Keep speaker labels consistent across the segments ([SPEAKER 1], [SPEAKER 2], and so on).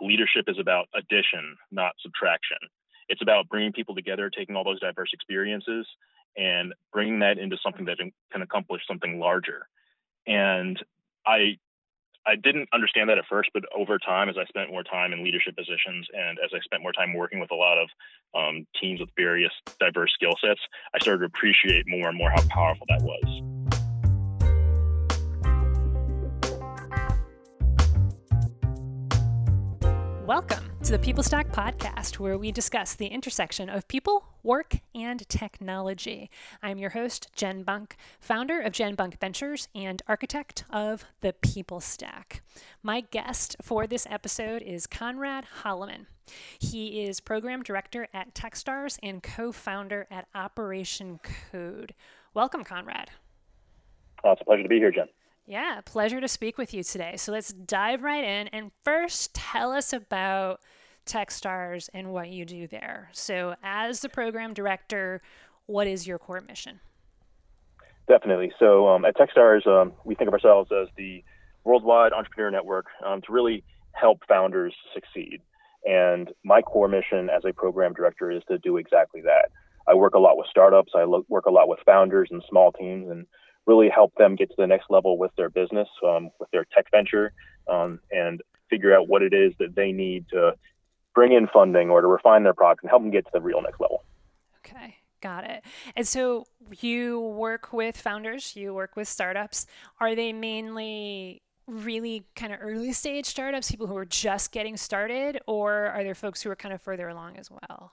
[SPEAKER 1] leadership is about addition, not subtraction. It's about bringing people together, taking all those diverse experiences and bringing that into something that can accomplish something larger. And I didn't understand that at first, but over time, as I spent more time in leadership positions and as I spent more time working with a lot of teams with various diverse skill sets, I started to appreciate more and more how powerful that was.
[SPEAKER 2] Welcome to the PeopleStack podcast, where we discuss the intersection of people, work, and technology. I'm your host, Jen Bunk, founder of Jen Bunk Ventures and architect of the PeopleStack. My guest for this episode is Conrad Holleman. He is program director at Techstars and co-founder at Operation Code. Welcome, Conrad.
[SPEAKER 1] Oh, it's a pleasure to be here, Jen.
[SPEAKER 2] Yeah, pleasure to speak with you today. So let's dive right in. And first, tell us about Techstars and what you do there. So as the program director, what is your core mission?
[SPEAKER 1] Definitely. So at Techstars, we think of ourselves as the worldwide entrepreneur network to really help founders succeed. And my core mission as a program director is to do exactly that. I work a lot with startups. I work a lot with founders and small teams, and really help them get to the next level with their business, with their tech venture, and figure out what it is that they need to bring in funding or to refine their product and help them get to the real next level.
[SPEAKER 2] Okay, got it. And so you work with founders, you work with startups. Are they mainly really kind of early stage startups, people who are just getting started, or are there folks who are kind of further along as well?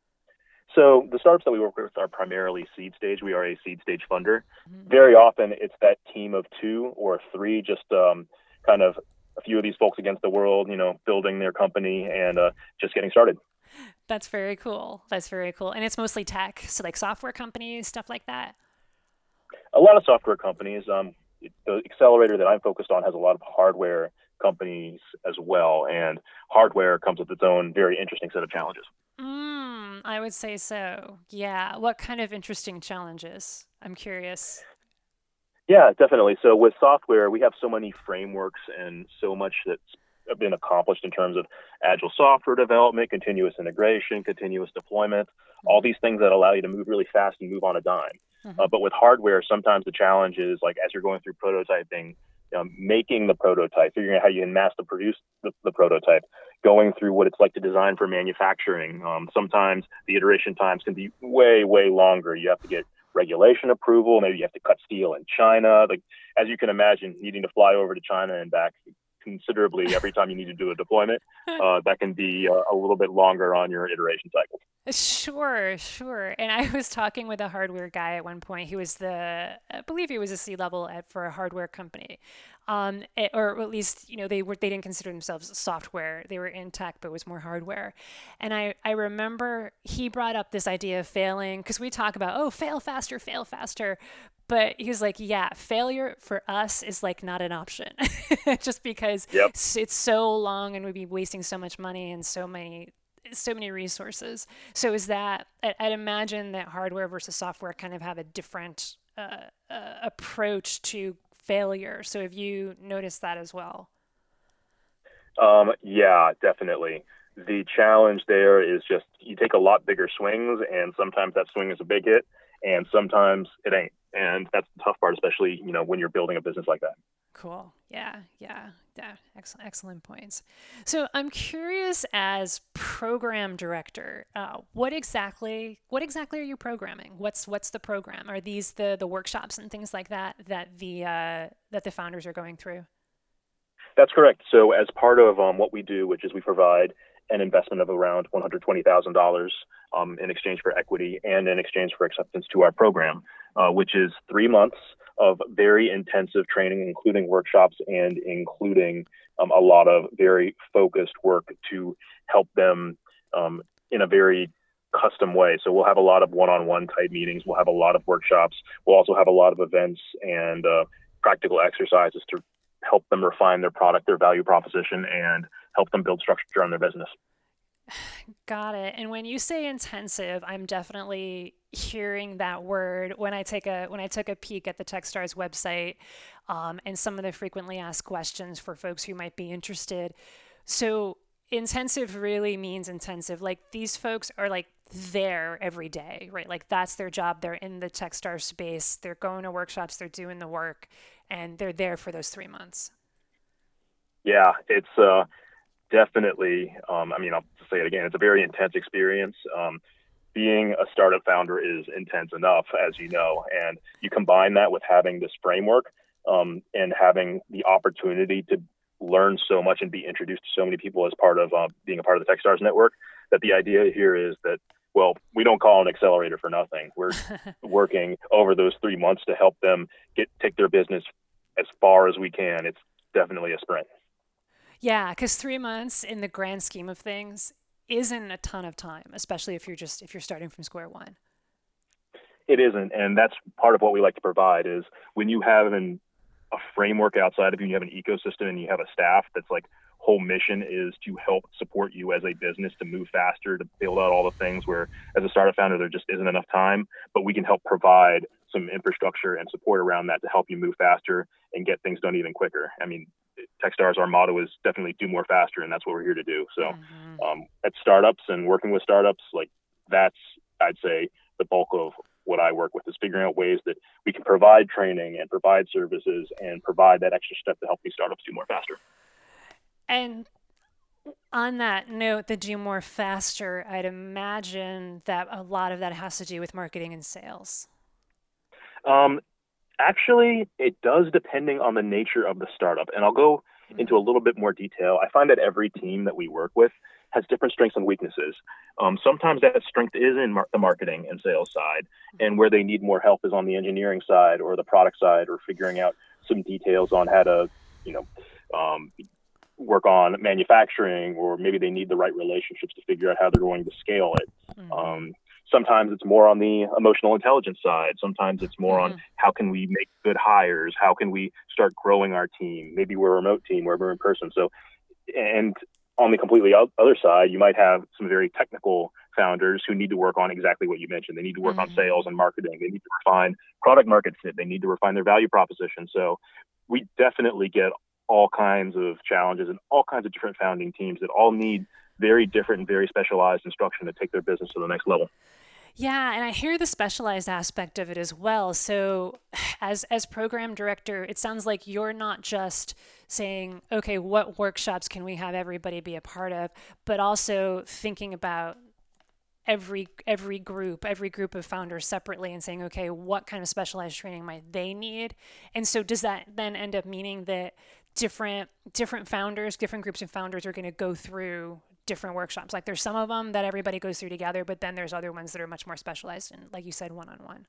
[SPEAKER 1] So the startups that we work with are primarily seed stage. We are a seed stage funder. Very often it's that team of 2 or 3, just kind of a few of these folks against the world, building their company and just getting started.
[SPEAKER 2] That's very cool. That's very cool. And it's mostly tech, so like software companies, stuff like that?
[SPEAKER 1] A lot of software companies. The accelerator that I'm focused on has a lot of hardware companies as well. And hardware comes with its own very interesting set of challenges.
[SPEAKER 2] I would say so. Yeah. What kind of interesting challenges? I'm curious.
[SPEAKER 1] Yeah, definitely. So with software, we have so many frameworks and so much that's been accomplished in terms of agile software development, continuous integration, continuous deployment, all these things that allow you to move really fast and move on a dime. But with hardware, sometimes the challenge is, like, as you're going through prototyping, making the prototype, figuring out how you can mass produce the prototype, going through what it's like to design for manufacturing. Sometimes the iteration times can be way, way longer. You have to get regulation approval. Maybe you have to cut steel in China. Like, as you can imagine, needing to fly over to China and back considerably every time you need to do a deployment, that can be a little bit longer on your iteration cycles.
[SPEAKER 2] Sure. And I was talking with a hardware guy at one point. I believe he was a C-level for a hardware company. Or at least, they didn't consider themselves software. They were in tech, but it was more hardware. And I remember he brought up this idea of failing, because we talk about, fail faster. But he was like, yeah, failure for us is like not an option just because it's so long and we'd be wasting so much money and so many resources. So is that, I'd imagine that hardware versus software kind of have a different approach to failure. So have you noticed that as well?
[SPEAKER 1] Yeah, definitely. The challenge there is just you take a lot bigger swings, and sometimes that swing is a big hit and sometimes it ain't. And that's the tough part, especially, when you're building a business like that.
[SPEAKER 2] Cool. Yeah. Excellent points. So I'm curious, as program director, what exactly are you programming? What's the program? Are these the workshops and things like that the founders are going through?
[SPEAKER 1] That's correct. So as part of what we do, which is we provide an investment of around $120,000 in exchange for equity and in exchange for acceptance to our program, which is 3 months of very intensive training, including workshops and including a lot of very focused work to help them in a very custom way. So we'll have a lot of one-on-one type meetings. We'll have a lot of workshops. We'll also have a lot of events and practical exercises to help them refine their product, their value proposition, and help them build structure on their business.
[SPEAKER 2] Got it. And when you say intensive, I'm definitely hearing that word when I took a peek at the Techstars website and some of the frequently asked questions for folks who might be interested. So intensive really means intensive. Like these folks are like there every day, right? Like that's their job. They're in the Techstars space. They're going to workshops. They're doing the work, and they're there for those 3 months.
[SPEAKER 1] Yeah, it's definitely. I mean, I'll say it again. It's a very intense experience. Being a startup founder is intense enough, as you know, and you combine that with having this framework and having the opportunity to learn so much and be introduced to so many people as part of being a part of the Techstars network, that the idea here is that, well, we don't call it an accelerator for nothing. We're working over those 3 months to help them take their business as far as we can. It's definitely a sprint.
[SPEAKER 2] Yeah, because 3 months in the grand scheme of things isn't a ton of time, especially if you're starting from square one.
[SPEAKER 1] It isn't, and that's part of what we like to provide is when you have a framework outside of you, and you have an ecosystem, and you have a staff that's like whole mission is to help support you as a business to move faster, to build out all the things where as a startup founder, there just isn't enough time, but we can help provide some infrastructure and support around that to help you move faster and get things done even quicker. I mean, Techstars, our motto is definitely do more faster, and that's what we're here to do. So at startups and working with startups, like that's, I'd say, the bulk of what I work with is figuring out ways that we can provide training and provide services and provide that extra step to help these startups do more faster.
[SPEAKER 2] And on that note, the do more faster, I'd imagine that a lot of that has to do with marketing and sales.
[SPEAKER 1] Actually, it does, depending on the nature of the startup. And I'll go into a little bit more detail. I find that every team that we work with has different strengths and weaknesses. Sometimes that strength is in the marketing and sales side, and where they need more help is on the engineering side or the product side, or figuring out some details on how to, work on manufacturing, or maybe they need the right relationships to figure out how they're going to scale it. Sometimes it's more on the emotional intelligence side. Sometimes it's more on how can we make good hires? How can we start growing our team? Maybe we're a remote team where we're in person. So, and on the completely other side, you might have some very technical founders who need to work on exactly what you mentioned. They need to work on sales and marketing. They need to refine product market fit. They need to refine their value proposition. So we definitely get all kinds of challenges and all kinds of different founding teams that all need very different and very specialized instruction to take their business to the next level.
[SPEAKER 2] Yeah, and I hear the specialized aspect of it as well. So as program director, it sounds like you're not just saying, okay, what workshops can we have everybody be a part of, but also thinking about every group of founders separately and saying, okay, what kind of specialized training might they need? And so does that then end up meaning that different founders, different groups of founders are going to go through different workshops? Like there's some of them that everybody goes through together, but then there's other ones that are much more specialized and, like you said, one-on-one.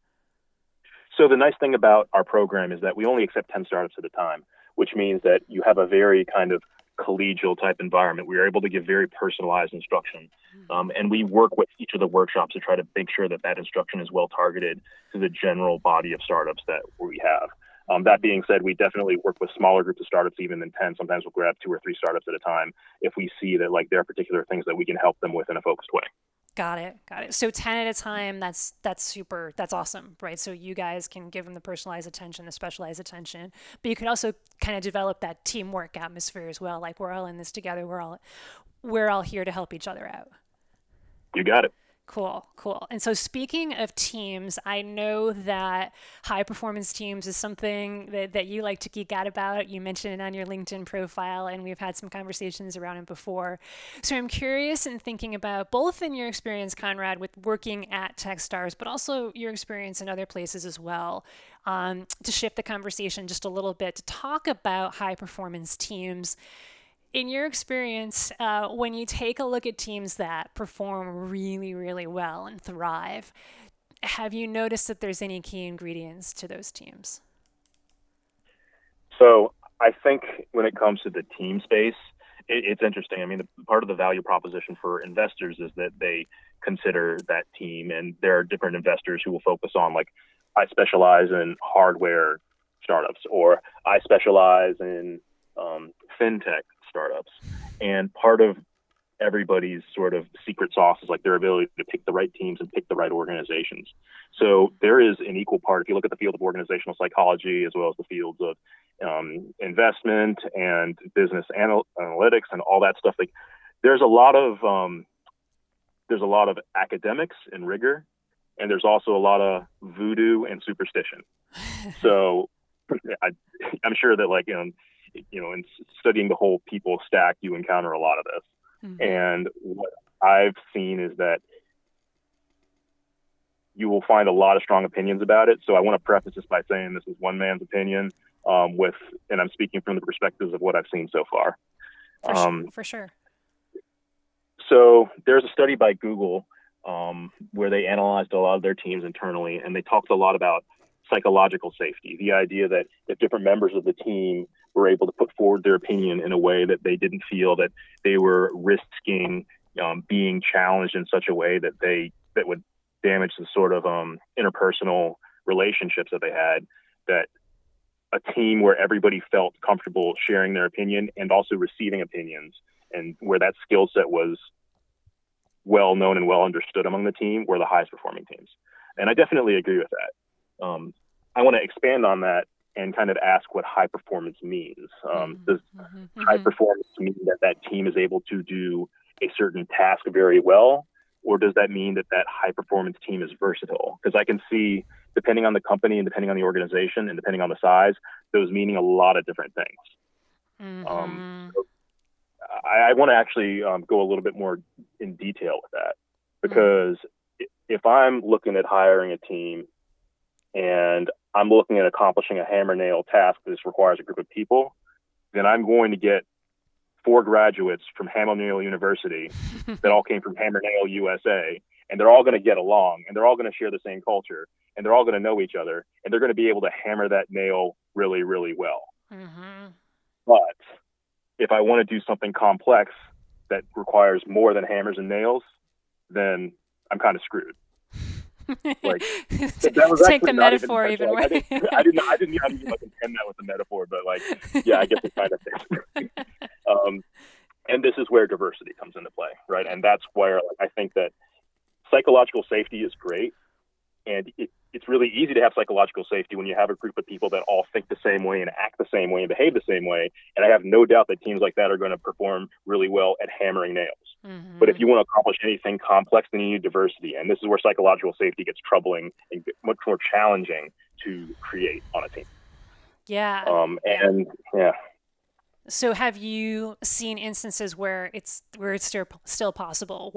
[SPEAKER 1] So the nice thing about our program is that we only accept 10 startups at a time, which means that you have a very kind of collegial type environment. We are able to give very personalized instruction. And we work with each of the workshops to try to make sure that instruction is well targeted to the general body of startups that we have. That being said, we definitely work with smaller groups of startups, even than 10. Sometimes we'll grab 2 or 3 startups at a time if we see that like there are particular things that we can help them with in a focused way.
[SPEAKER 2] Got it. So 10 at a time, that's super, that's awesome, right? So you guys can give them the personalized attention, the specialized attention, but you could also kind of develop that teamwork atmosphere as well. Like we're all in this together. We're all here to help each other out.
[SPEAKER 1] You got it.
[SPEAKER 2] Cool. And so speaking of teams, I know that high performance teams is something that you like to geek out about. You mentioned it on your LinkedIn profile, and we've had some conversations around it before. So I'm curious in thinking about both in your experience, Conrad, with working at Techstars, but also your experience in other places as well, to shift the conversation just a little bit to talk about high performance teams. In your experience, when you take a look at teams that perform really, really well and thrive, have you noticed that there's any key ingredients to those teams?
[SPEAKER 1] So I think when it comes to the team space, it's interesting. I mean, part of the value proposition for investors is that they consider that team, and there are different investors who will focus on, like, I specialize in hardware startups, or I specialize in fintech startups. And part of everybody's sort of secret sauce is like their ability to pick the right teams and pick the right organizations. So there is an equal part. If you look at the field of organizational psychology, as well as the fields of investment and business analytics and all that stuff, like there's a lot of academics and rigor, and there's also a lot of voodoo and superstition. So I'm sure that like in studying the whole people stack, you encounter a lot of this. Mm-hmm. And what I've seen is that you will find a lot of strong opinions about it. So I want to preface this by saying this is one man's opinion, and I'm speaking from the perspectives of what I've seen so far.
[SPEAKER 2] For sure.
[SPEAKER 1] So there's a study by Google where they analyzed a lot of their teams internally, and they talked a lot about psychological safety, the idea that if different members of the team were able to put forward their opinion in a way that they didn't feel that they were risking being challenged in such a way that would damage the sort of interpersonal relationships that they had, that a team where everybody felt comfortable sharing their opinion and also receiving opinions, and where that skill set was well known and well understood among the team, were the highest performing teams. And I definitely agree with that. I want to expand on that and kind of ask what high performance means. Does high performance mean that that team is able to do a certain task very well? Or does that mean that that high performance team is versatile? Because I can see, depending on the company and depending on the organization and depending on the size, those meaning a lot of different things. So I want to actually go a little bit more in detail with that, because if I'm looking at hiring a team and I'm looking at accomplishing a hammer nail task that requires a group of people, then I'm going to get 4 graduates from Hammer Nail University that all came from Hammer Nail USA, and they're all going to get along, and they're all going to share the same culture, and they're all going to know each other, and they're going to be able to hammer that nail really, really well. But if I want to do something complex that requires more than hammers and nails, then I'm kind of screwed. Like, that was
[SPEAKER 2] take the metaphor even way.
[SPEAKER 1] I didn't know how to intend that with the metaphor, but like, yeah, I guess it kind of fits. And this is where diversity comes into play, right? And that's where I think that psychological safety is great, and it's really easy to have psychological safety when you have a group of people that all think the same way and act the same way and behave the same way. And I have no doubt that teams like that are going to perform really well at hammering nails. But if you want to accomplish anything complex, then you need diversity. And this is where psychological safety gets troubling and much more challenging to create on a team.
[SPEAKER 2] Yeah.
[SPEAKER 1] Yeah.
[SPEAKER 2] So have you seen instances where it's still possible,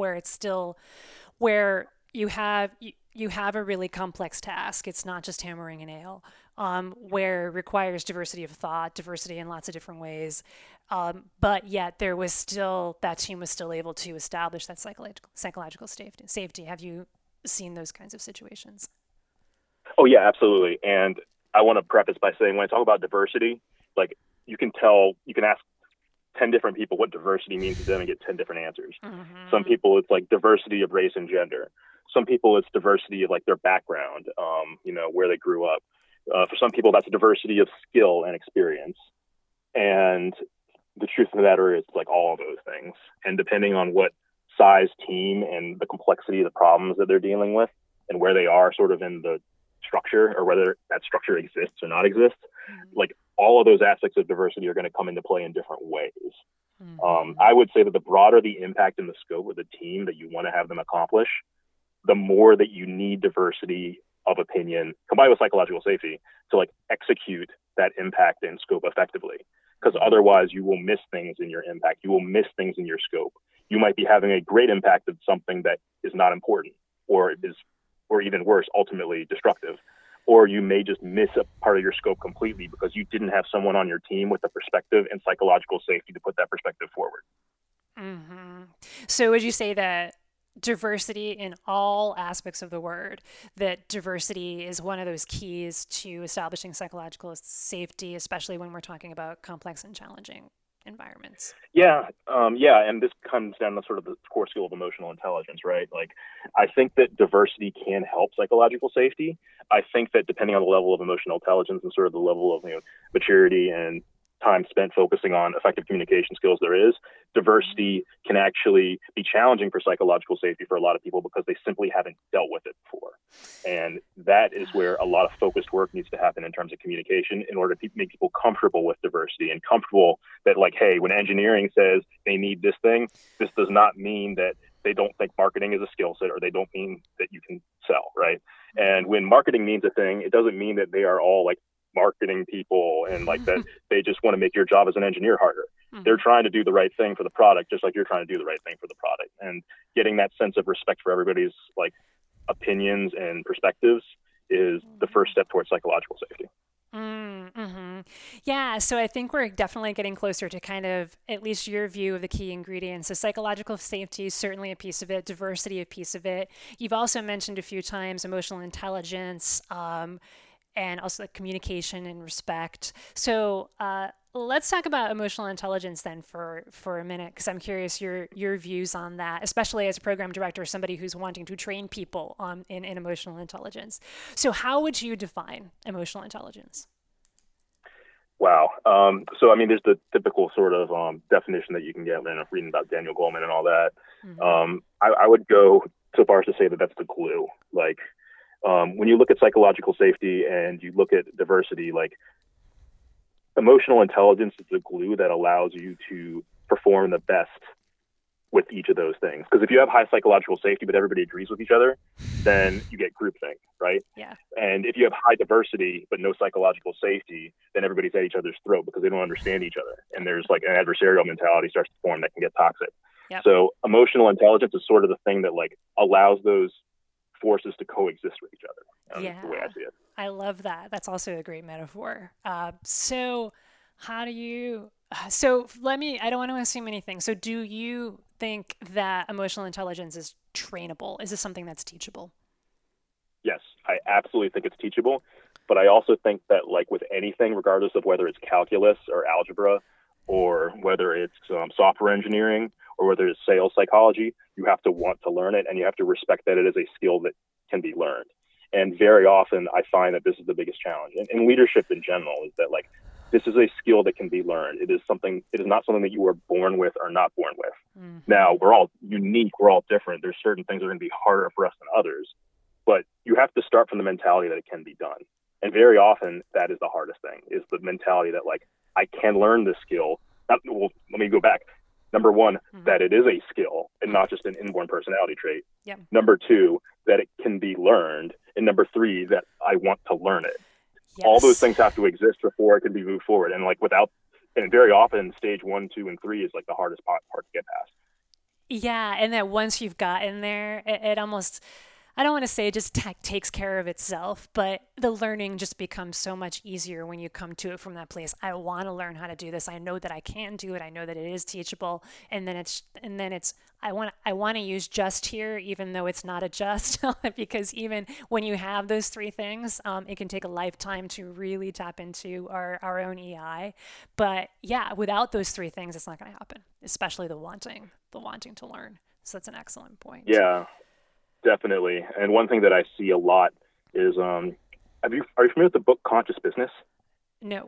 [SPEAKER 2] where you have a really complex task? It's not just hammering a nail, where it requires diversity of thought, diversity in lots of different ways. But yet that team was still able to establish that psychological safety. Have you seen those kinds of situations?
[SPEAKER 1] Oh yeah, absolutely. And I want to preface by saying, when I talk about diversity, like, you can ask 10 different people what diversity means to them and get 10 different answers. Some people, it's like diversity of race and gender. Some people, it's diversity of like their background, where they grew up. For some people, that's a diversity of skill and experience. And the truth of the matter is, like, all of those things. And depending on what size team and the complexity of the problems that they're dealing with and where they are sort of in the structure, or whether that structure exists or not exists, like, all of those aspects of diversity are going to come into play in different ways. I would say that the broader the impact and the scope of the team that you want to have them accomplish, the more that you need diversity of opinion combined with psychological safety to like execute that impact and scope effectively. Because otherwise you will miss things in your impact. You will miss things in your scope. You might be having a great impact of something that is not important, or even worse, ultimately destructive. Or you may just miss a part of your scope completely because you didn't have someone on your team with the perspective and psychological safety to put that perspective forward.
[SPEAKER 2] So would you say that diversity in all aspects of the word, that diversity is one of those keys to establishing psychological safety, especially when we're talking about complex and challenging environments?
[SPEAKER 1] Yeah. And this comes down to sort of the core skill of emotional intelligence, right? Like, I think that diversity can help psychological safety. I think that depending on the level of emotional intelligence and sort of the level of maturity and time spent focusing on effective communication skills there is, diversity can actually be challenging for psychological safety for a lot of people because they simply haven't dealt with it before. And that is where a lot of focused work needs to happen in terms of communication in order to make people comfortable with diversity and comfortable that, like, hey, when engineering says they need this thing, this does not mean that they don't think marketing is a skill set, or they don't mean that you can sell, right? And when marketing means a thing, it doesn't mean that they are all like marketing people and like that they just want to make your job as an engineer harder. They're trying to do the right thing for the product, just like you're trying to do the right thing for the product. And getting that sense of respect for everybody's like opinions and perspectives is the first step towards psychological safety.
[SPEAKER 2] Mm-hmm. Yeah, so I think we're definitely getting closer to kind of at least your view of the key ingredients. So psychological safety is certainly a piece of it, diversity a piece of it. You've also mentioned a few times emotional intelligence, and also communication and respect. So let's talk about emotional intelligence then for a minute, because I'm curious your views on that, especially as a program director, somebody who's wanting to train people in emotional intelligence. So how would you define emotional intelligence?
[SPEAKER 1] Wow. So, I mean, there's the typical sort of definition that you can get when reading about Daniel Goleman and all that. I would go so far as to say that that's the glue. Like, when you look at psychological safety and you look at diversity, like emotional intelligence is the glue that allows you to perform the best with each of those things. Because if you have high psychological safety, but everybody agrees with each other, then you get groupthink, right?
[SPEAKER 2] Yeah.
[SPEAKER 1] And if you have high diversity, but no psychological safety, then everybody's at each other's throat because they don't understand each other. And there's like an adversarial mentality starts to form that can get toxic.
[SPEAKER 2] Yep.
[SPEAKER 1] So emotional intelligence is sort of the thing that like allows those forces to coexist with each other.
[SPEAKER 2] Yeah.
[SPEAKER 1] That's the way I see it.
[SPEAKER 2] I love that. That's also a great metaphor. So how do you, I don't want to assume anything. So do you think that emotional intelligence is trainable? Is this something that's teachable?
[SPEAKER 1] Yes, I absolutely think it's teachable. But I also think that like with anything, regardless of whether it's calculus or algebra, or whether it's software engineering, or whether it's sales psychology, you have to want to learn it, and you have to respect that it is a skill that can be learned. And very often I find that this is the biggest challenge. And leadership in general is that like, this is a skill that can be learned. It is not something that you are born with or not born with. Mm-hmm. Now, we're all unique. We're all different. There's certain things that are going to be harder for us than others, but you have to start from the mentality that it can be done. And very often that is the hardest thing, is the mentality that like, I can learn this skill. Let me go back. Number one, that it is a skill and not just an inborn personality trait.
[SPEAKER 2] Yep.
[SPEAKER 1] Number two, that it can be learned. And number three, that I want to learn it. Yes. All those things have to exist before it can be moved forward. And like and very often stage 1, 2, and 3 is like the hardest part to get past.
[SPEAKER 2] Yeah. And that once you've gotten there, it almost, I don't want to say it just takes care of itself, but the learning just becomes so much easier when you come to it from that place. I want to learn how to do this. I know that I can do it. I know that it is teachable. And then I want to use just here, even though it's not a just, because even when you have those three things, it can take a lifetime to really tap into our own EI. But yeah, without those three things, it's not going to happen, especially the wanting to learn. So that's an excellent point.
[SPEAKER 1] Yeah. Definitely. And one thing that I see a lot is, are you familiar with the book Conscious Business?
[SPEAKER 2] No.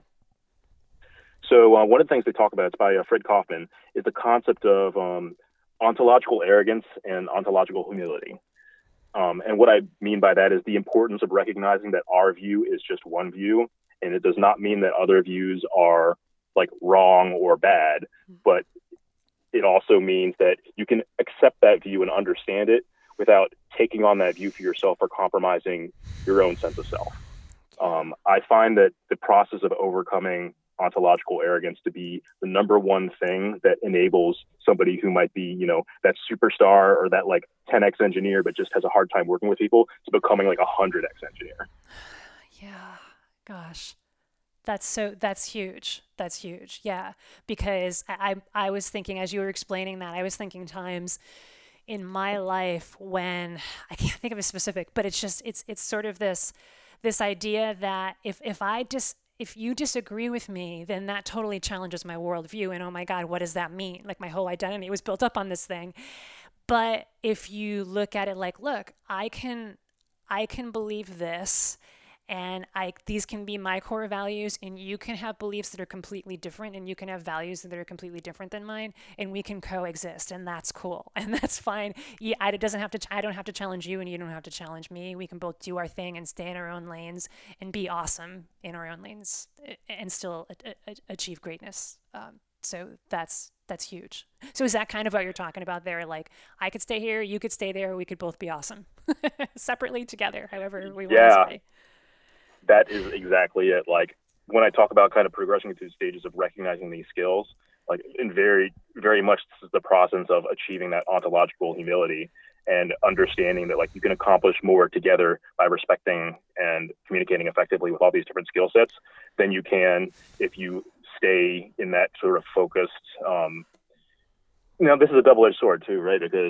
[SPEAKER 1] So one of the things they talk about, it's by Fred Kaufman, is the concept of ontological arrogance and ontological humility. And what I mean by that is the importance of recognizing that our view is just one view, and it does not mean that other views are like wrong or bad, but it also means that you can accept that view and understand it without taking on that view for yourself or compromising your own sense of self. I find that the process of overcoming ontological arrogance to be the number one thing that enables somebody who might be, that superstar or that like 10x engineer, but just has a hard time working with people, to becoming like a 100x engineer.
[SPEAKER 2] Yeah, gosh. That's huge. That's huge. Yeah. Because I was thinking, as you were explaining that, I was thinking times in my life when I can't think of a specific, but it's sort of this idea that if you disagree with me, then that totally challenges my worldview. And oh my God, what does that mean? Like my whole identity was built up on this thing. But if you look at it like, look, I can believe this, And these can be my core values, and you can have beliefs that are completely different, and you can have values that are completely different than mine, and we can coexist, and that's cool, and that's fine. I don't have to challenge you, and you don't have to challenge me. We can both do our thing and stay in our own lanes and be awesome in our own lanes, and still achieve greatness. So that's huge. So is that kind of what you're talking about there? Like, I could stay here, you could stay there, we could both be awesome, separately, together, however we want to stay.
[SPEAKER 1] That is exactly it. Like, when I talk about kind of progressing through stages of recognizing these skills, like, in very, very much this is the process of achieving that ontological humility and understanding that, like, you can accomplish more together by respecting and communicating effectively with all these different skill sets than you can if you stay in that sort of focused, this is a double-edged sword too, right? Because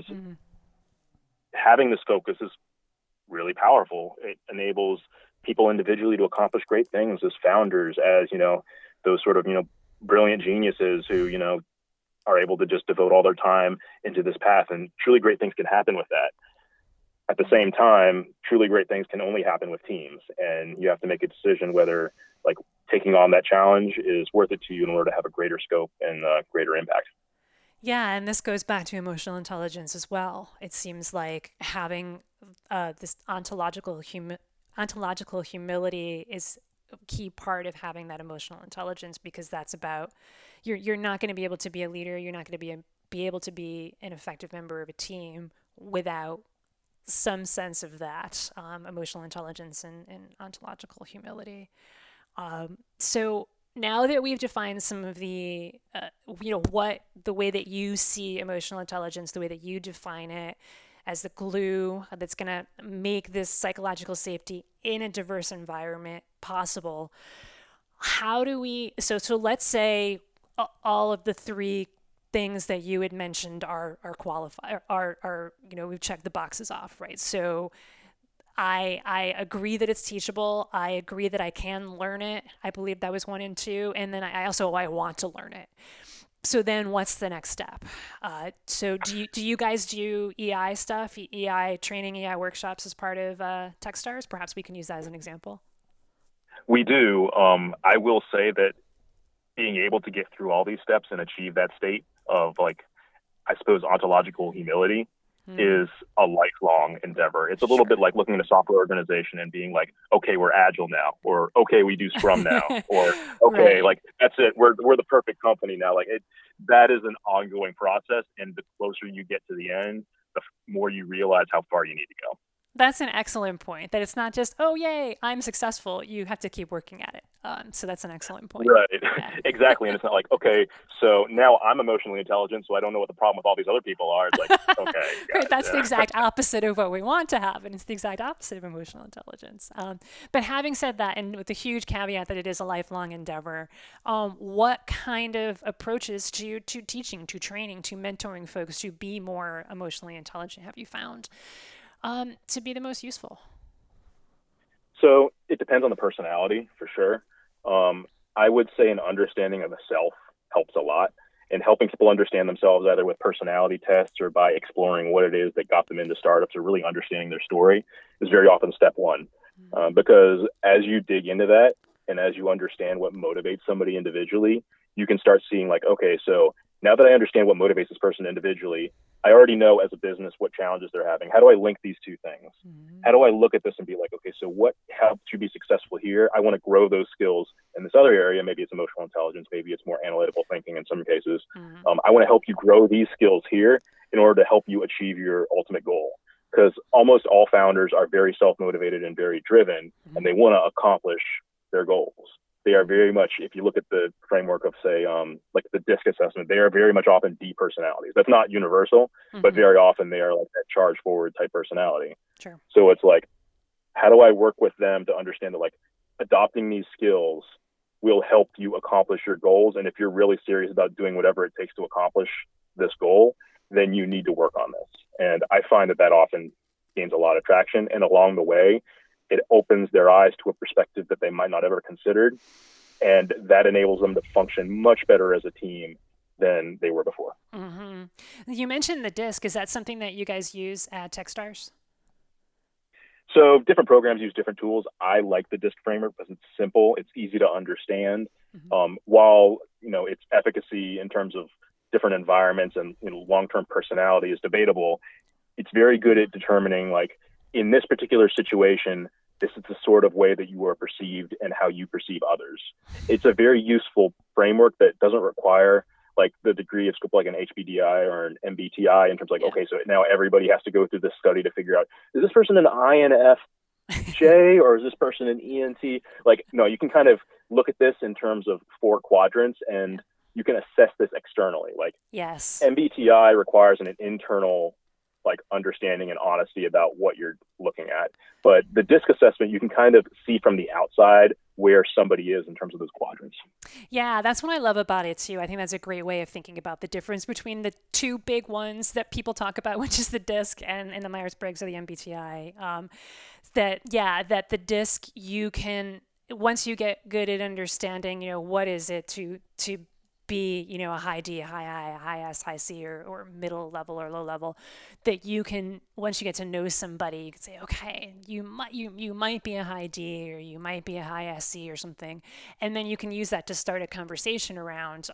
[SPEAKER 1] having this focus is really powerful. It enables people individually to accomplish great things as founders, as, those sort of, brilliant geniuses who, are able to just devote all their time into this path, and truly great things can happen with that. At the same time, truly great things can only happen with teams, and you have to make a decision whether, like, taking on that challenge is worth it to you in order to have a greater scope and greater impact.
[SPEAKER 2] Yeah, and this goes back to emotional intelligence as well. It seems like having this ontological humility is a key part of having that emotional intelligence, because that's about you're not going to be able to be a leader. You're not going to be able to be an effective member of a team without some sense of that emotional intelligence and ontological humility. So now that we've defined some of the, the way that you see emotional intelligence, the way that you define it as the glue that's going to make this psychological safety in a diverse environment possible, how do we, so let's say all of the three things that you had mentioned are qualified, are we've checked the boxes off, right? So I agree that it's teachable. I agree that I can learn it. I believe that was 1 and 2. And then I want to learn it. So then what's the next step? So do you guys do EI stuff, EI training, EI workshops as part of Techstars? Perhaps we can use that as an example.
[SPEAKER 1] We do. I will say that being able to get through all these steps and achieve that state of, like, I suppose, ontological humility is a lifelong endeavor. It's a little bit like looking at a software organization and being like, okay, we're agile now, or okay, we do Scrum now, or okay, right, like, that's it. We're the perfect company now. Like, that is an ongoing process. And the closer you get to the end, the more you realize how far you need to go.
[SPEAKER 2] That's an excellent point, that it's not just, oh, yay, I'm successful. You have to keep working at it. So that's an excellent point.
[SPEAKER 1] Right. Yeah. Exactly. And it's not like, okay, so now I'm emotionally intelligent, so I don't know what the problem with all these other people are. It's like, okay.
[SPEAKER 2] Right, that's the exact opposite of what we want to have. And it's the exact opposite of emotional intelligence. But having said that, and with the huge caveat that it is a lifelong endeavor, what kind of approaches to teaching, to training, to mentoring folks to be more emotionally intelligent have you found to be the most useful?
[SPEAKER 1] So it depends on the personality, for sure. I would say an understanding of the self helps a lot, and helping people understand themselves either with personality tests or by exploring what it is that got them into startups, or really understanding their story, is very often step one. Because as you dig into that and as you understand what motivates somebody individually, you can start seeing, like, okay, so now that I understand what motivates this person individually, I already know as a business what challenges they're having. How do I link these two things? How do I look at this and be like, okay, so what helps you be successful here? I want to grow those skills in this other area. Maybe it's emotional intelligence. Maybe it's more analytical thinking in some cases. I want to help you grow these skills here in order to help you achieve your ultimate goal. Because almost all founders are very self-motivated and very driven, and they want to accomplish their goals. They are very much, if you look at the framework of, say, like the DISC assessment, they are very much often D personalities. That's not universal, but very often they are like that charge forward type personality.
[SPEAKER 2] Sure.
[SPEAKER 1] So it's like, how do I work with them to understand that, like, adopting these skills will help you accomplish your goals? And if you're really serious about doing whatever it takes to accomplish this goal, then you need to work on this. And I find that often gains a lot of traction. And along the way, it opens their eyes to a perspective that they might not ever considered. And that enables them to function much better as a team than they were before.
[SPEAKER 2] You mentioned the DISC. Is that something that you guys use at Techstars?
[SPEAKER 1] So different programs use different tools. I like the DISC framework because it's simple, it's easy to understand. While its efficacy in terms of different environments and long-term personality is debatable, it's very good at determining, like, in this particular situation, this is the sort of way that you are perceived and how you perceive others. It's a very useful framework that doesn't require like the degree of scope like an HBDI or an MBTI in terms of like, okay, so now everybody has to go through this study to figure out, is this person an INFJ or is this person an ENT? Like, no, you can kind of look at this in terms of 4 quadrants and you can assess this externally. Like,
[SPEAKER 2] yes,
[SPEAKER 1] MBTI requires an internal like understanding and honesty about what you're looking at. But the DISC assessment, you can kind of see from the outside where somebody is in terms of those quadrants.
[SPEAKER 2] Yeah, that's what I love about it too. I think that's a great way of thinking about the difference between the 2 big ones that people talk about, which is the DISC and the Myers-Briggs or the MBTI. That the DISC, you can, once you get good at understanding, what is it to be, a high D, a high I, a high S, high C, or middle level or low level, that you can, once you get to know somebody, you can say, okay, you might be a high D or you might be a high SC or something. And then you can use that to start a conversation around,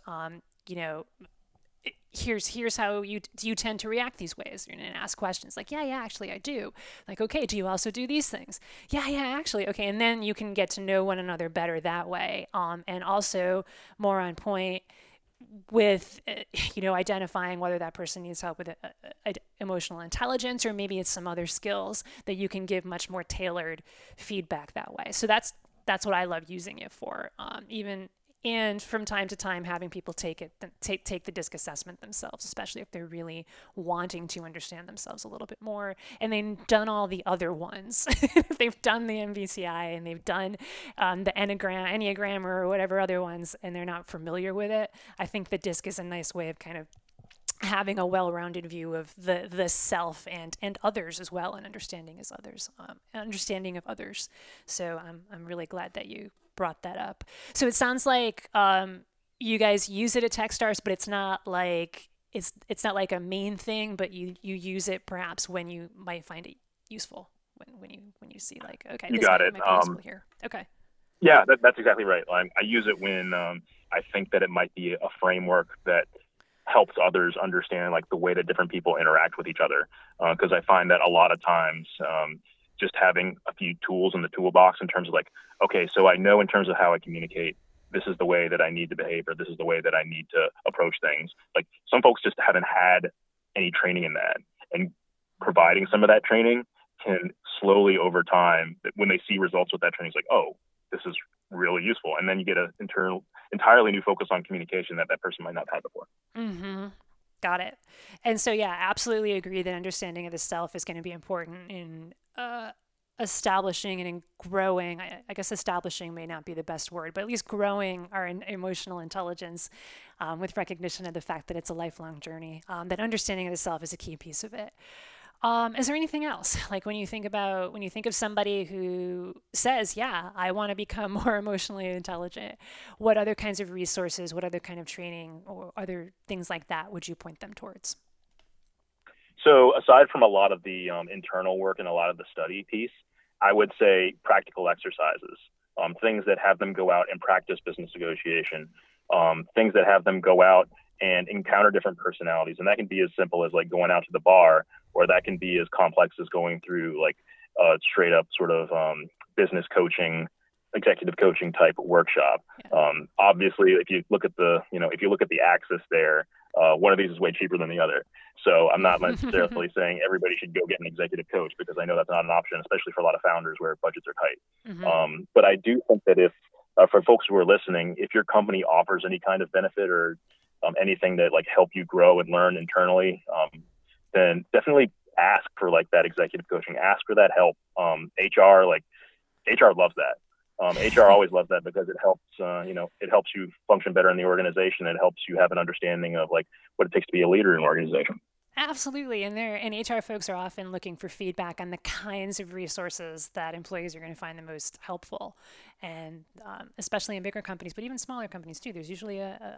[SPEAKER 2] here's how you tend to react these ways, and ask questions like, yeah, actually I do. Like, okay, do you also do these things? Yeah, actually. Okay. And then you can get to know one another better that way. And also more on point with, identifying whether that person needs help with emotional intelligence, or maybe it's some other skills that you can give much more tailored feedback that way. So that's what I love using it for. And from time to time, having people take the DISC assessment themselves, especially if they're really wanting to understand themselves a little bit more, and they've done all the other ones. If they've done the MBTI and they've done the Enneagram or whatever other ones, and they're not familiar with it, I think the DISC is a nice way of kind of having a well-rounded view of the self and others as well, and understanding of others. So I'm really glad that you brought that up. So it sounds like you guys use it at Techstars, but it's not like a main thing, but you use it perhaps when you might find it useful, when you see like, okay,
[SPEAKER 1] you
[SPEAKER 2] this
[SPEAKER 1] got
[SPEAKER 2] might
[SPEAKER 1] it.
[SPEAKER 2] be useful here. Okay.
[SPEAKER 1] Yeah, that's exactly right. I use it when I think that it might be a framework that helps others understand like the way that different people interact with each other. Because I find that a lot of times just having a few tools in the toolbox in terms of like, okay, so I know in terms of how I communicate, this is the way that I need to behave, or this is the way that I need to approach things. Like, some folks just haven't had any training in that, and providing some of that training can slowly over time, when they see results with that training, it's like, oh, this is really useful. And then you get an entirely new focus on communication that person might not have had before.
[SPEAKER 2] Mm-hmm. Got it. And so, yeah, absolutely agree that understanding of the self is going to be important in establishing and in growing. I guess establishing may not be the best word, but at least growing our emotional intelligence with recognition of the fact that it's a lifelong journey, that understanding of the self is a key piece of it. Is there anything else? Like, when you think of somebody who says, yeah, I want to become more emotionally intelligent, what other kinds of resources, what other kind of training or other things like that would you point them towards?
[SPEAKER 1] So aside from a lot of the internal work and a lot of the study piece, I would say practical exercises, things that have them go out and practice business negotiation, things that have them go out and encounter different personalities. And that can be as simple as like going out to the bar, or that can be as complex as going through like straight up sort of business coaching, executive coaching type workshop.
[SPEAKER 2] Yeah.
[SPEAKER 1] Obviously, if you look at the axis there, one of these is way cheaper than the other. So I'm not necessarily saying everybody should go get an executive coach, because I know that's not an option, especially for a lot of founders where budgets are tight.
[SPEAKER 2] Mm-hmm.
[SPEAKER 1] But I do think that if for folks who are listening, if your company offers any kind of benefit or anything that like help you grow and learn internally, then definitely ask for like that executive coaching, ask for that help. HR loves that. HR always loves that, because it helps, it helps you function better in the organization. It helps you have an understanding of like what it takes to be a leader in an organization.
[SPEAKER 2] Absolutely. And HR folks are often looking for feedback on the kinds of resources that employees are going to find the most helpful. And especially in bigger companies, but even smaller companies too, there's usually a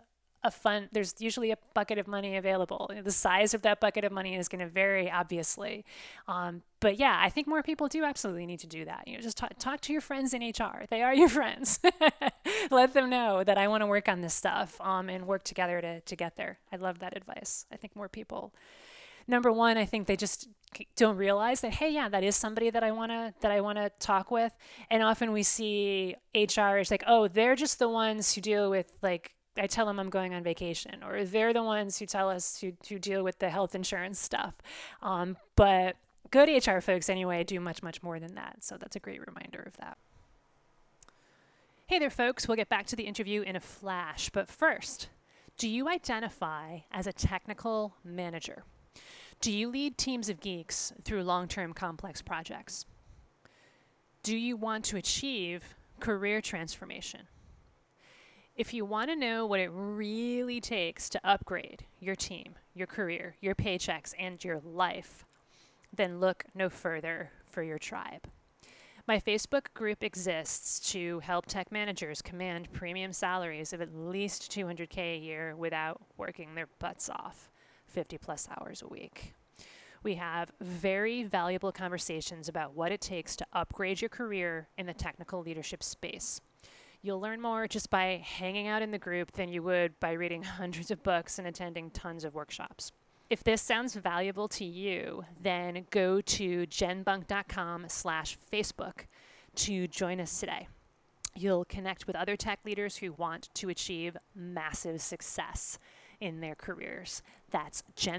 [SPEAKER 2] there's usually a bucket of money available. The size of that bucket of money is going to vary, obviously. But yeah, I think more people do absolutely need to do that. Just talk to your friends in HR. They are your friends. Let them know that I want to work on this stuff, and work together to get there. I love that advice. I think more people, number one, I think they just don't realize that, hey, yeah, that is somebody that I want to talk with. And often we see HR is like, oh, they're just the ones who deal with, like, I tell them I'm going on vacation, or they're the ones who tell us to deal with the health insurance stuff. But good HR folks anyway do much, much more than that. So that's a great reminder of that. Hey there, folks. We'll get back to the interview in a flash. But first, do you identify as a technical manager? Do you lead teams of geeks through long-term complex projects? Do you want to achieve career transformation? If you want to know what it really takes to upgrade your team, your career, your paychecks, and your life, then look no further for your tribe. My Facebook group exists to help tech managers command premium salaries of at least $200K a year without working their butts off 50 plus hours a week. We have very valuable conversations about what it takes to upgrade your career in the technical leadership space. You'll learn more just by hanging out in the group than you would by reading hundreds of books and attending tons of workshops. If this sounds valuable to you, then go to jenbunk.com/Facebook to join us today. You'll connect with other tech leaders who want to achieve massive success in their careers. That's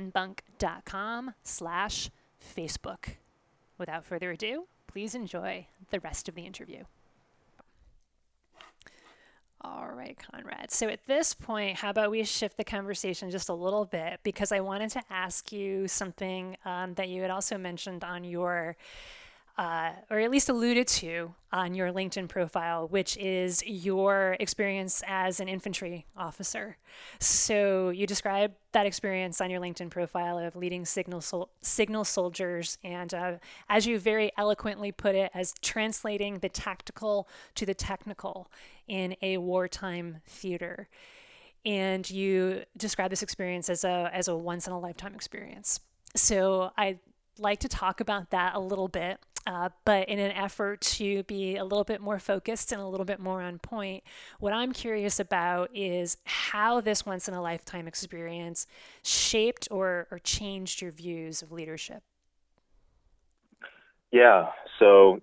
[SPEAKER 2] jenbunk.com/Facebook. Without further ado, please enjoy the rest of the interview. All right, Conrad. So at this point, how about we shift the conversation just a little bit, because I wanted to ask you something that you had also mentioned on your, or at least alluded to on your LinkedIn profile, which is your experience as an infantry officer. So you describe that experience on your LinkedIn profile of leading signal soldiers, and as you very eloquently put it, as translating the tactical to the technical in a wartime theater. And you describe this experience as a once in a lifetime experience. So I'd like to talk about that a little bit. But in an effort to be a little bit more focused and a little bit more on point, what I'm curious about is how this once in a lifetime experience shaped or changed your views of leadership.
[SPEAKER 1] Yeah. So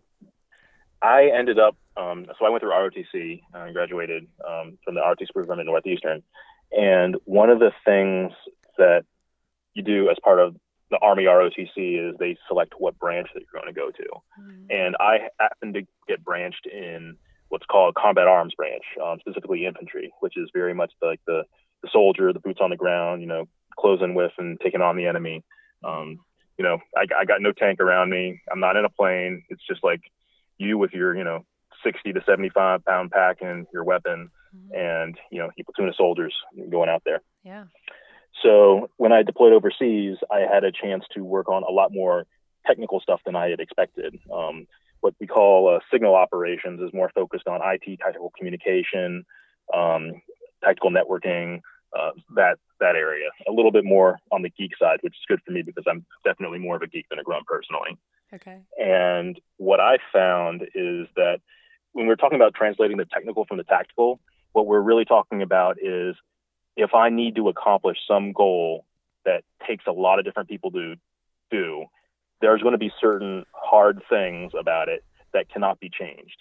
[SPEAKER 1] I ended up, so I went through ROTC and graduated from the ROTC program at Northeastern. And one of the things that you do as part of the Army ROTC is they select what branch that you're going to go to. Mm-hmm. And I happened to get branched in what's called combat arms branch, specifically infantry, which is very much like the soldier, the boots on the ground, closing with and taking on the enemy. I got no tank around me. I'm not in a plane. It's just like you with your, 60 to 75 pound pack and your weapon, mm-hmm. and, your platoon of soldiers going out there.
[SPEAKER 2] Yeah.
[SPEAKER 1] So when I deployed overseas, I had a chance to work on a lot more technical stuff than I had expected. What we call signal operations is more focused on IT, tactical communication, tactical networking, that area. A little bit more on the geek side, which is good for me because I'm definitely more of a geek than a grunt personally.
[SPEAKER 2] Okay.
[SPEAKER 1] And what I found is that when we're talking about translating the technical from the tactical, what we're really talking about is if I need to accomplish some goal that takes a lot of different people to do, there's going to be certain hard things about it that cannot be changed.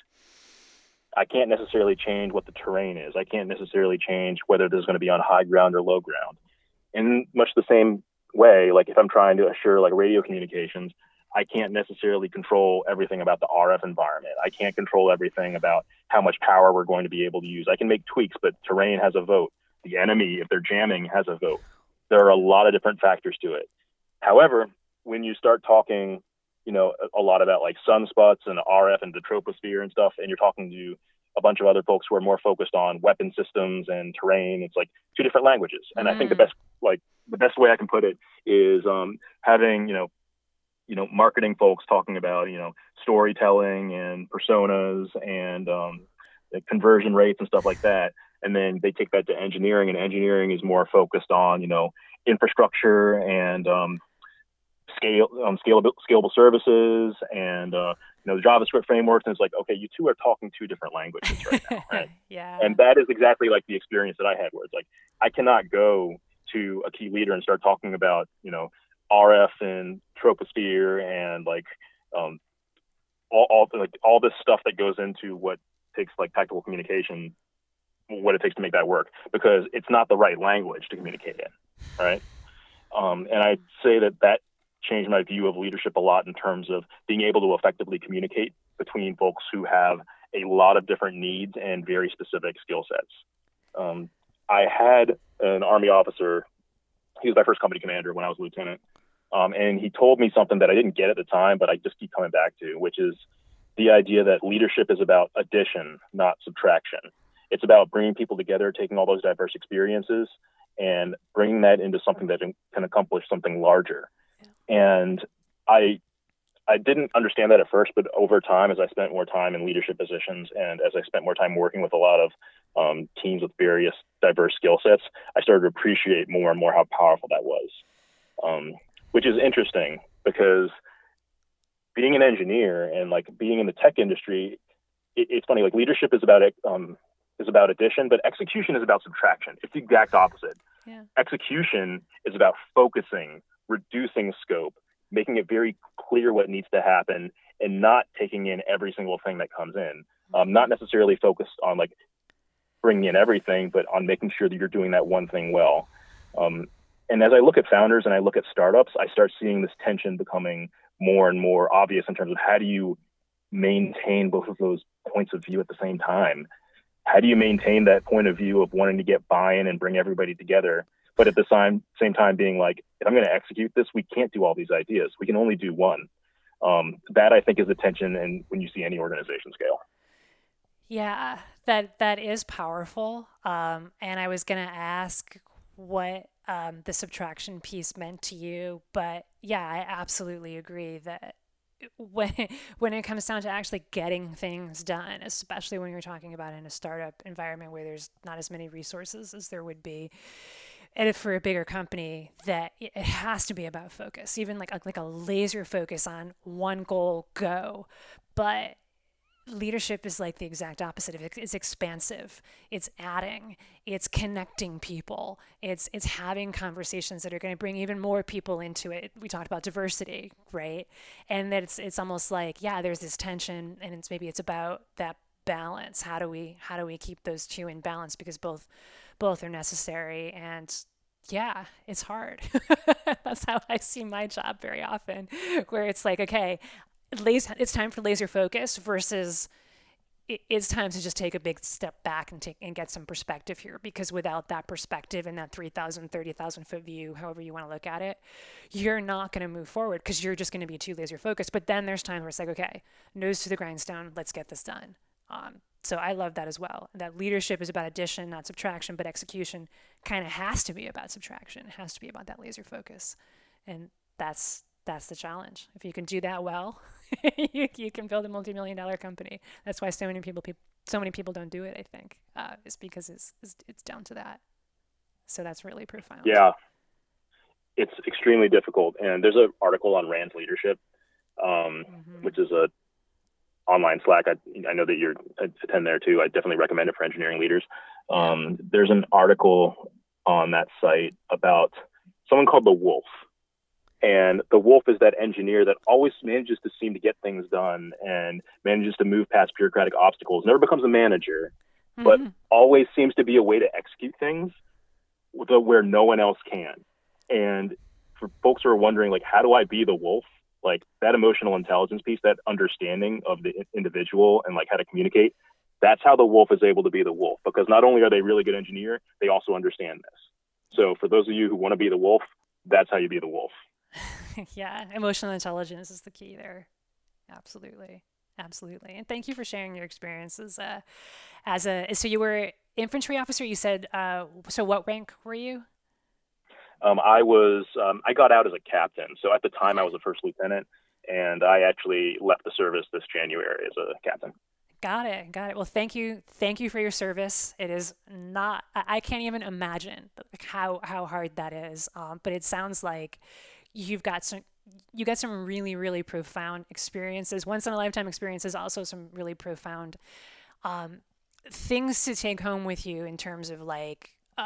[SPEAKER 1] I can't necessarily change what the terrain is. I can't necessarily change whether there's going to be on high ground or low ground. In much the same way, like if I'm trying to assure like radio communications, I can't necessarily control everything about the RF environment. I can't control everything about how much power we're going to be able to use. I can make tweaks, but terrain has a vote. The enemy, if they're jamming, has a vote. There are a lot of different factors to it. However, when you start talking, a lot about like sunspots and RF and the troposphere and stuff, and you're talking to a bunch of other folks who are more focused on weapon systems and terrain, it's like two different languages. And I think the best way I can put it is having, marketing folks talking about, storytelling and personas and conversion rates and stuff like that. and then they take that to engineering, and engineering is more focused on, infrastructure and scalable services and the JavaScript frameworks. And it's like, okay, you two are talking two different languages right now, right?
[SPEAKER 2] Yeah.
[SPEAKER 1] And that is exactly like the experience that I had, where it's like I cannot go to a key leader and start talking about RF and troposphere and like all this stuff that goes into what takes like tactical communication, what it takes to make that work, because it's not the right language to communicate in, right? And I'd say that changed my view of leadership a lot in terms of being able to effectively communicate between folks who have a lot of different needs and very specific skill sets. I had an Army officer. He was my first company commander when I was lieutenant. And he told me something that I didn't get at the time, but I just keep coming back to, which is the idea that leadership is about addition, not subtraction. It's about bringing people together, taking all those diverse experiences and bringing that into something that can accomplish something larger. And I didn't understand that at first, but over time, as I spent more time in leadership positions and as I spent more time working with a lot of teams with various diverse skill sets, I started to appreciate more and more how powerful that was, which is interesting because being an engineer and like being in the tech industry, it's funny, like leadership is about addition, but execution is about subtraction. It's the exact opposite.
[SPEAKER 2] Yeah.
[SPEAKER 1] Execution is about focusing, reducing scope, making it very clear what needs to happen, and not taking in every single thing that comes in. Not necessarily focused on like bringing in everything, but on making sure that you're doing that one thing well. And as I look at founders and I look at startups, I start seeing this tension becoming more and more obvious in terms of how do you maintain both of those points of view at the same time? How do you maintain that point of view of wanting to get buy-in and bring everybody together, but at the same time being like, if I'm going to execute this, we can't do all these ideas. We can only do one. That I think is the tension and when you see any organization scale.
[SPEAKER 2] Yeah, that is powerful. And I was going to ask what the subtraction piece meant to you, but yeah, I absolutely agree that when it comes down to actually getting things done, especially when you're talking about in a startup environment where there's not as many resources as there would be, and if for a bigger company, that it has to be about focus, even like a laser focus on one goal, go. But leadership is like the exact opposite of it. It's expansive, it's adding, it's connecting people, it's having conversations that are going to bring even more people into it. We talked about diversity, right? And that it's almost like, yeah, there's this tension, and it's about that balance. How do we keep those two in balance, because both are necessary. And yeah, it's hard. That's how I see my job very often, where it's like, okay, it's time for laser focus versus it's time to just take a big step back and get some perspective here, because without that perspective and that 3,000, 30,000 foot view, however you want to look at it, you're not going to move forward because you're just going to be too laser focused. But then there's times where it's like, okay, nose to the grindstone, let's get this done. So I love that as well. That leadership is about addition, not subtraction, but execution kind of has to be about subtraction. It has to be about that laser focus. And that's the challenge. If you can do that well, you can build a multi-million-dollar company. That's why so many people don't do it, I think, is because it's down to that. So that's really profound.
[SPEAKER 1] Yeah, it's extremely difficult. And there's an article on Rand's leadership, which is a online Slack. I know that you attend there too. I definitely recommend it for engineering leaders. There's an article on that site about someone called the Wolf. And the wolf is that engineer that always manages to seem to get things done and manages to move past bureaucratic obstacles, never becomes a manager, but always seems to be a way to execute things where no one else can. And for folks who are wondering, like, how do I be the wolf? Like that emotional intelligence piece, that understanding of the individual and like how to communicate, that's how the wolf is able to be the wolf, because not only are they a really good engineer, they also understand this. So for those of you who want to be the wolf, that's how you be the wolf.
[SPEAKER 2] Yeah, emotional intelligence is the key there. Absolutely. And thank you for sharing your experiences so you were infantry officer, you said. So what rank were you?
[SPEAKER 1] I got out as a captain. So at the time I was a first lieutenant, and I actually left the service this January as a captain.
[SPEAKER 2] Got it. Got it. Well, thank you. Thank you for your service. It is not, I can't even imagine like how hard that is. But it sounds like you've got some, you got some really, really profound experiences, once in a lifetime experiences, also some really profound um, things to take home with you in terms of like,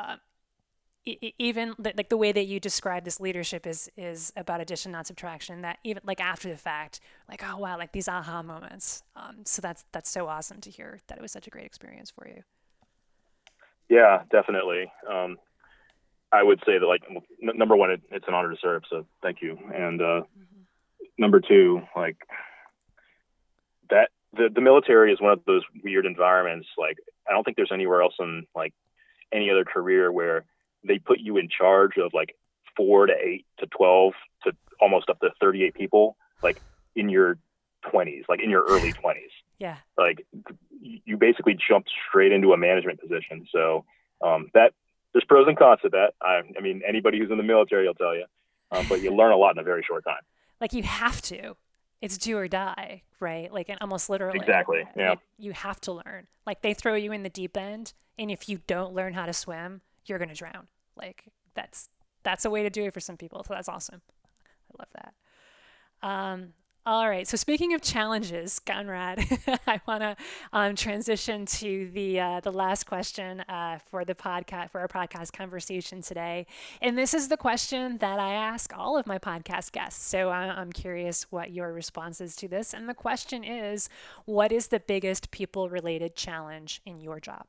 [SPEAKER 2] even like the way that you describe this leadership is about addition, not subtraction. That even like after the fact, like, oh wow, like these aha moments. So that's so awesome to hear that it was such a great experience for you.
[SPEAKER 1] Yeah, definitely. I would say that, like, number one, it's an honor to serve, so thank you. And number two, like, that the military is one of those weird environments. Like, I don't think there's anywhere else in like any other career where they put you in charge of like 4 to 8 to 12 to almost up to 38 people, like in your 20s, like in your early 20s.
[SPEAKER 2] Yeah.
[SPEAKER 1] Like you basically jumped straight into a management position. So that there's pros and cons to that. I mean, anybody who's in the military will tell you, but you learn a lot in a very short time.
[SPEAKER 2] Like you have to. It's do or die, right? Like and almost literally.
[SPEAKER 1] Exactly. Yeah.
[SPEAKER 2] You have to learn. Like they throw you in the deep end, and if you don't learn how to swim, you're gonna drown. Like that's a way to do it for some people. So that's awesome. I love that. All right. So speaking of challenges, Conrad, I want to transition to the last question for the podcast, for our podcast conversation today. And this is the question that I ask all of my podcast guests. So I'm curious what your response is to this. And the question is, what is the biggest people-related challenge in your job?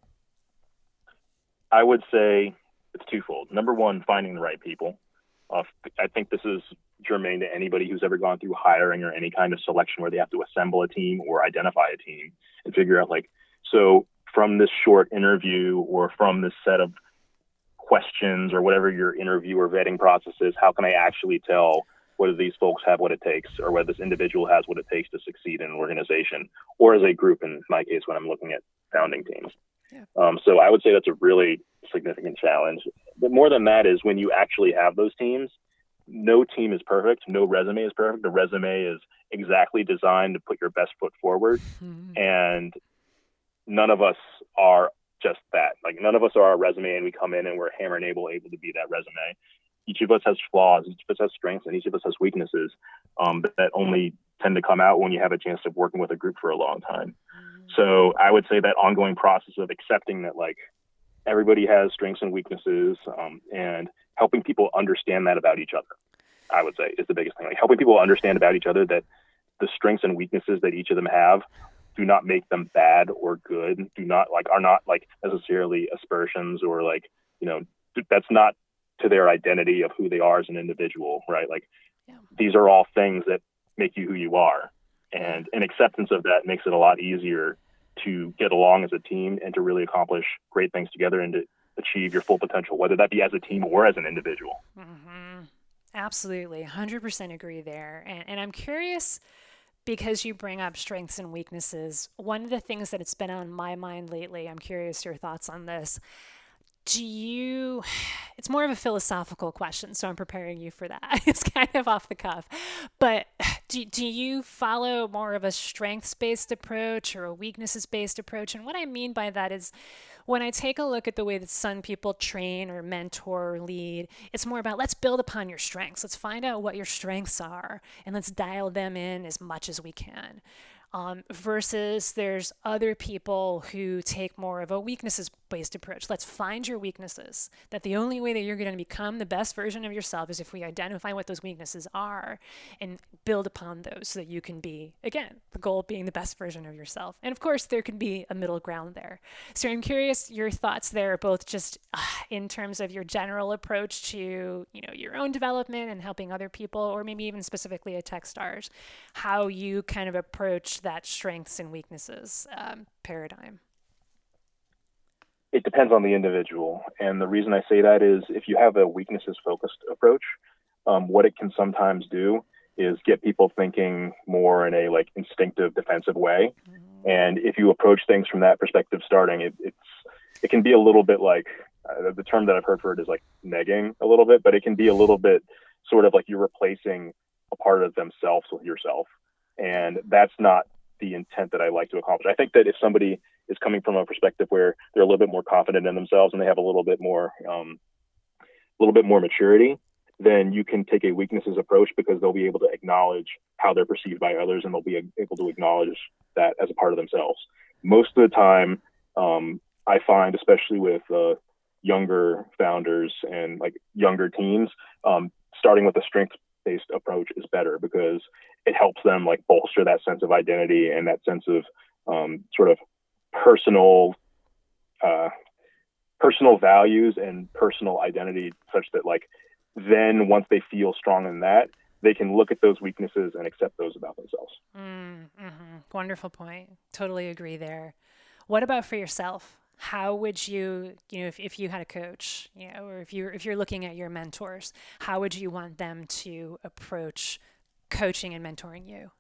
[SPEAKER 1] I would say it's twofold. Number one, finding the right people. I think this is germane to anybody who's ever gone through hiring or any kind of selection where they have to assemble a team or identify a team and figure out, like, so from this short interview or from this set of questions or whatever your interview or vetting process is, how can I actually tell whether these folks have what it takes or whether this individual has what it takes to succeed in an organization or as a group, in my case, when I'm looking at founding teams. Yeah. So I would say that's a really significant challenge. But more than that is when you actually have those teams, no team is perfect. No resume is perfect. The resume is exactly designed to put your best foot forward. Mm-hmm. And none of us are just that. Like none of us are our resume and we come in and we're hammer and able to be that resume. Each of us has flaws. Each of us has strengths and each of us has weaknesses that only tend to come out when you have a chance of working with a group for a long time. So I would say that ongoing process of accepting that like everybody has strengths and weaknesses and helping people understand that about each other, I would say is the biggest thing. Like helping people understand about each other that the strengths and weaknesses that each of them have do not make them bad or good, are not like necessarily aspersions or like, you know, that's not to their identity of who they are as an individual, right? Like these are all things that make you who you are. And an acceptance of that makes it a lot easier to get along as a team and to really accomplish great things together and to achieve your full potential, whether that be as a team or as an individual.
[SPEAKER 2] Mm-hmm. Absolutely. 100% agree there. And I'm curious, because you bring up strengths and weaknesses, one of the things that it's been on my mind lately, I'm curious your thoughts on this. It's more of a philosophical question, so I'm preparing you for that. It's kind of off the cuff. But do you follow more of a strengths-based approach or a weaknesses-based approach? And what I mean by that is when I take a look at the way that some people train or mentor or lead, it's more about let's build upon your strengths. Let's find out what your strengths are, and let's dial them in as much as we can. Versus there's other people who take more of a weaknesses-based approach. Let's find your weaknesses. That the only way that you're going to become the best version of yourself is if we identify what those weaknesses are and build upon those so that you can be, again, the goal being the best version of yourself. And of course, there can be a middle ground there. So I'm curious your thoughts there, both just in terms of your general approach to, you know, your own development and helping other people, or maybe even specifically at Techstars, how you kind of approach that strengths and weaknesses paradigm.
[SPEAKER 1] It depends on the individual. And the reason I say that is if you have a weaknesses focused approach, what it can sometimes do is get people thinking more in a like instinctive defensive way. Mm-hmm. And if you approach things from that perspective starting, it can be a little bit like the term that I've heard for it is like negging a little bit, but it can be a little bit sort of like you're replacing a part of themselves with yourself. And that's not the intent that I like to accomplish. I think that if somebody is coming from a perspective where they're a little bit more confident in themselves and they have a little bit more maturity, then you can take a weaknesses approach because they'll be able to acknowledge how they're perceived by others, and they'll be able to acknowledge that as a part of themselves. Most of the time, I find, especially with younger founders and like younger teams, starting with a strengths-based approach is better because it helps them like bolster that sense of identity and that sense of sort of personal values and personal identity, such that like then once they feel strong in that, they can look at those weaknesses and accept those about themselves.
[SPEAKER 2] Wonderful point. Totally agree there. What about for yourself? How would you, if you had a coach, or if you're looking at your mentors, how would you want them to approach coaching and mentoring you?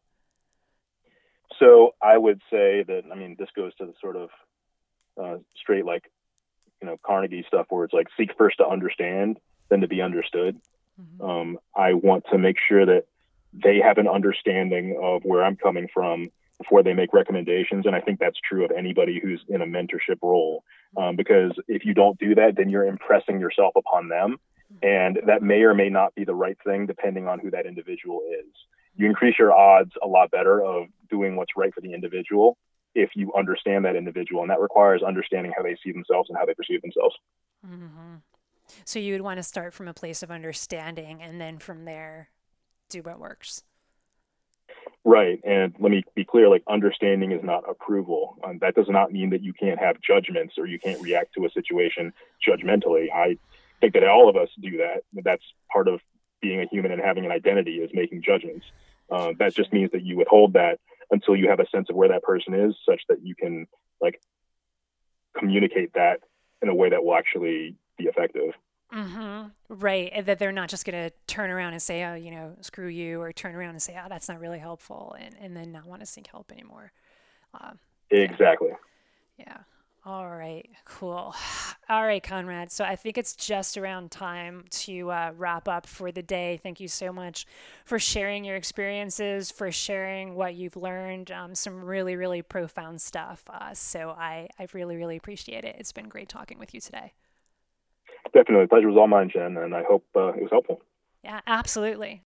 [SPEAKER 1] So I would say that, I mean, this goes to the sort of straight, like, Carnegie stuff where it's like, seek first to understand, then to be understood. Mm-hmm. I want to make sure that they have an understanding of where I'm coming from before they make recommendations. And I think that's true of anybody who's in a mentorship role, because if you don't do that, then you're impressing yourself upon them. And that may or may not be the right thing, depending on who that individual is. You increase your odds a lot better of doing what's right for the individual if you understand that individual. And that requires understanding how they see themselves and how they perceive themselves.
[SPEAKER 2] Mm-hmm. So you would want to start from a place of understanding and then from there do what works.
[SPEAKER 1] Right. And let me be clear, like, understanding is not approval. That does not mean that you can't have judgments or you can't react to a situation judgmentally. I think that all of us do that. That's part of being a human and having an identity, is making judgments. That just means that you withhold that until you have a sense of where that person is, such that you can like communicate that in a way that will actually be effective.
[SPEAKER 2] Mm-hmm. Right. And that they're not just going to turn around and say, oh, screw you, or turn around and say, oh, that's not really helpful, and then not want to seek help anymore.
[SPEAKER 1] Exactly.
[SPEAKER 2] Yeah. All right. Cool. All right, Conrad. So I think it's just around time to wrap up for the day. Thank you so much for sharing your experiences, for sharing what you've learned, some really, really profound stuff. So I really, really appreciate it. It's been great talking with you today.
[SPEAKER 1] Definitely. The pleasure was all mine, Jen, and I hope it was helpful.
[SPEAKER 2] Yeah, absolutely.